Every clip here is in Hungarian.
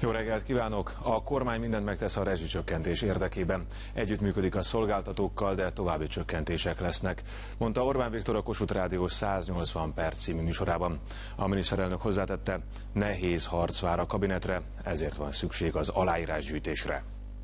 Jó reggelt kívánok! A kormány mindent megtesz a rezsicsökkentés érdekében. Együttműködik a szolgáltatókkal, de további csökkentések lesznek, mondta Orbán Viktor a Kossuth Rádió 180 perc című műsorában. A miniszterelnök hozzátette, nehéz harc vár a kabinetre, ezért van szükség az aláírásgyűjtésre.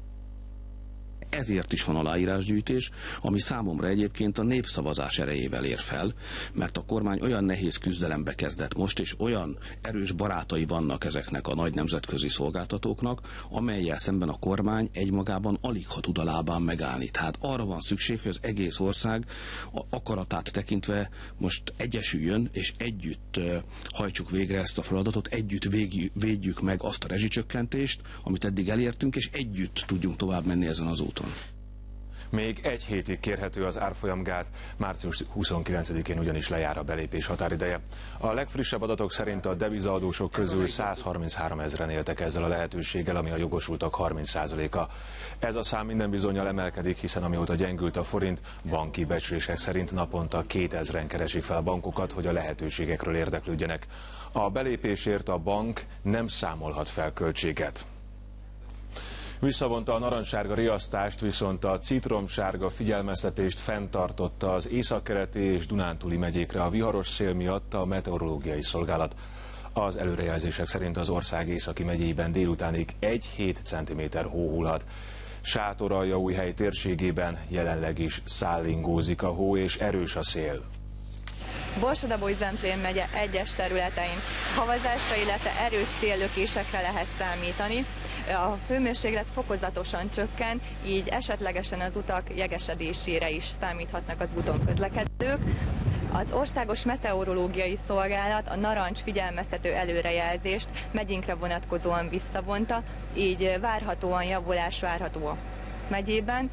Ezért is van aláírásgyűjtés, ami számomra egyébként a népszavazás erejével ér fel, mert a kormány olyan nehéz küzdelembe kezdett most, és olyan erős barátai vannak ezeknek a nagy nemzetközi szolgáltatóknak, amellyel szemben a kormány egymagában alig ha tud a lábán megállni. Tehát arra van szükség, hogy az egész ország akaratát tekintve most egyesüljön, és együtt hajtsuk végre ezt a feladatot, együtt védjük meg azt a rezsicsökkentést, amit eddig elértünk, és együtt tudjunk tovább menni ezen az úton. Még egy hétig kérhető az árfolyamgát, március 29-én ugyanis lejár a belépés határideje. A legfrissebb adatok szerint a devizaadósok közül 133 000-en éltek ezzel a lehetőséggel, ami a jogosultak 30%-a. Ez a szám minden bizonnyal emelkedik, hiszen amióta gyengült a forint, banki becslések szerint naponta 2000-en keresik fel a bankokat, hogy a lehetőségekről érdeklődjenek. A belépésért a bank nem számolhat fel költséget. Visszavonta a narancssárga riasztást, viszont a citromsárga figyelmeztetést fenntartotta az északkeleti és dunántúli megyékre a viharos szél miatt a meteorológiai szolgálat. Az előrejelzések szerint az ország északi megyéiben délutánig 1-7 cm hó hullhat. Sátoraljaújhely térségében jelenleg is szállingózik a hó és erős a szél. Borsod-Abaúj-Zemplén megye egyes területein havazásra, illetve erős széllökésekre lehet számítani. A hőmérséklet fokozatosan csökken, így esetlegesen az utak jegesedésére is számíthatnak az úton közlekedők. Az Országos Meteorológiai Szolgálat a narancs figyelmeztető előrejelzést megyénkre vonatkozóan visszavonta, így várhatóan javulás várható a megyében.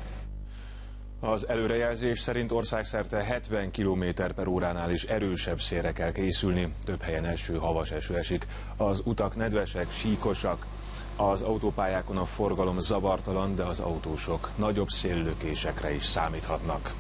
Az előrejelzés szerint országszerte 70 km/óránál is erősebb szélre kell készülni, több helyen eső, havas eső esik. Az utak nedvesek, síkosak, az autópályákon a forgalom zavartalan, de az autósok nagyobb széllökésekre is számíthatnak.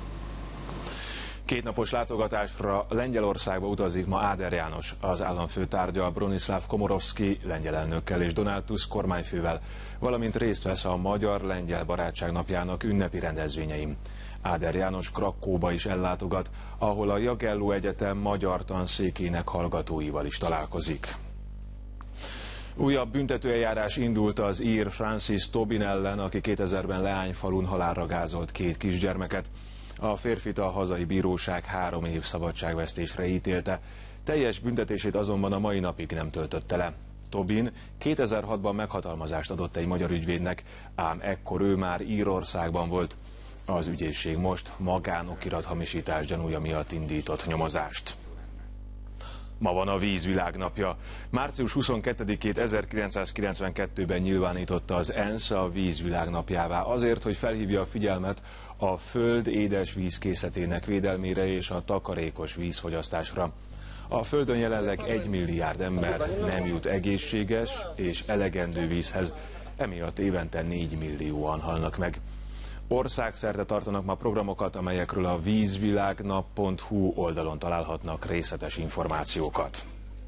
Kétnapos látogatásra Lengyelországba utazik ma Áder János. Az államfő tárgyal Bronislav Komorowski lengyel elnökkel és Donald Tusk kormányfővel, valamint részt vesz a Magyar-Lengyel Barátság napjának ünnepi rendezvényein. Áder János Krakkóba is ellátogat, ahol a Jagelló Egyetem magyar tanszékének hallgatóival is találkozik. Újabb büntetőeljárás indult az ír Francis Tobin ellen, aki 2000-ben Leányfalun halálra gázolt 2 kisgyermeket. A férfit a hazai bíróság 3 év szabadságvesztésre ítélte, teljes büntetését azonban a mai napig nem töltötte le. Tobin 2006-ban meghatalmazást adott egy magyar ügyvédnek, ám ekkor ő már Írországban volt. Az ügyészség most magánokirathamisítás gyanúja miatt indított nyomozást. Ma van a vízvilágnapja. Március 22-ét 1992-ben nyilvánította az ENSZ a vízvilágnapjává azért, hogy felhívja a figyelmet a föld édesvízkészletének védelmére és a takarékos vízfogyasztásra. A Földön jelenleg 1 milliárd ember nem jut egészséges és elegendő vízhez, emiatt évente 4 millióan halnak meg. Országszerte tartanak ma programokat, amelyekről a vízvilágnap.hu oldalon találhatnak részletes információkat.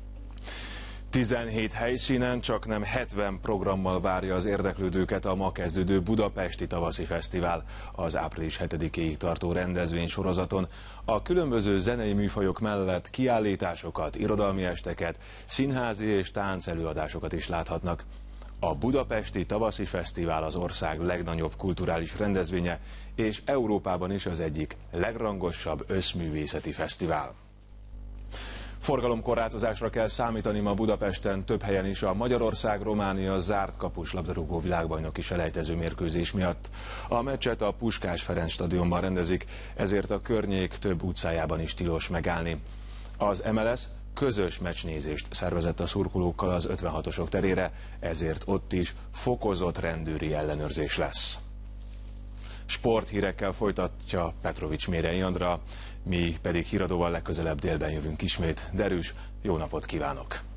17 helyszínen csaknem 70 programmal várja az érdeklődőket a ma kezdődő Budapesti Tavaszi Fesztivál, az április 7-éig tartó rendezvénysorozaton. A különböző zenei műfajok mellett kiállításokat, irodalmi esteket, színházi és táncelőadásokat is láthatnak. A Budapesti Tavaszi Fesztivál az ország legnagyobb kulturális rendezvénye, és Európában is az egyik legrangosabb összművészeti fesztivál. Forgalomkorlátozásra kell számítani ma Budapesten, több helyen is a Magyarország-Románia zárt kapus labdarúgó világbajnoki selejtező mérkőzés miatt. A meccset a Puskás Ferenc stadionban rendezik, ezért a környék több utcájában is tilos megállni. Az MLS közös meccsnézést szervezett a szurkolókkal az 56-osok terére, ezért ott is fokozott rendőri ellenőrzés lesz. Sporthírekkel folytatja Petrovics Mérei Andra, mi pedig híradóval legközelebb délben jövünk ismét. Derűs, jó napot kívánok!